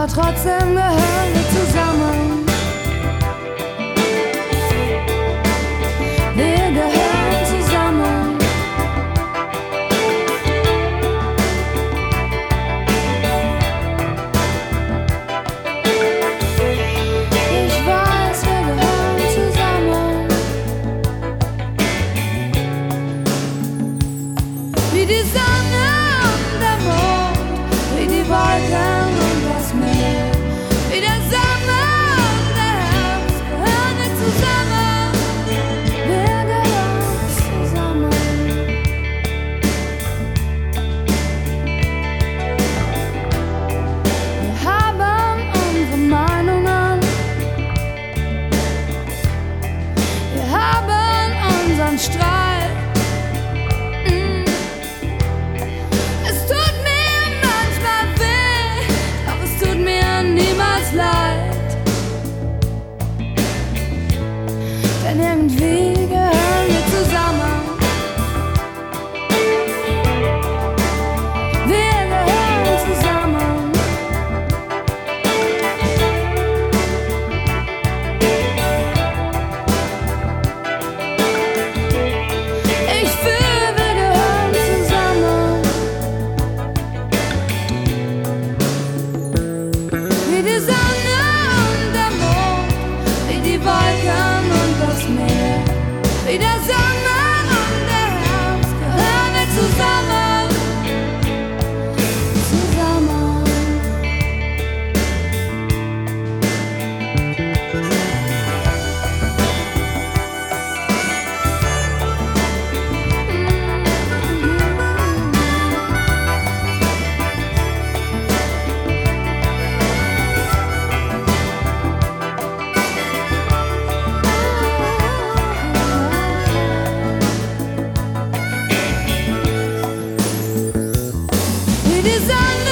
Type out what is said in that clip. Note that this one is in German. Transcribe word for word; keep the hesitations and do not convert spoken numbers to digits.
trotzdem gehören wir zusammen. Wir gehören zusammen. Ich weiß, wir gehören zusammen. Wie die Sonne und der Mond, wie die Wolken und das Meer, wie der Sommer und der Herbst, gehören wir zusammen. Wir gehören zusammen. Wir haben unsere Meinungen, wir haben unseren Streit. Mm. Es tut mir manchmal weh, doch es tut mir niemals leid. Denn irgendwie gehören wir zusammen. Wir gehören zusammen. Ich fühle, wir gehören zusammen. Wie die Sonne und der Mond, wie die Wolken und das Meer, wie der Sommer und der Herbst, gehören wir zusammen. Zusammen. Wie die Sonne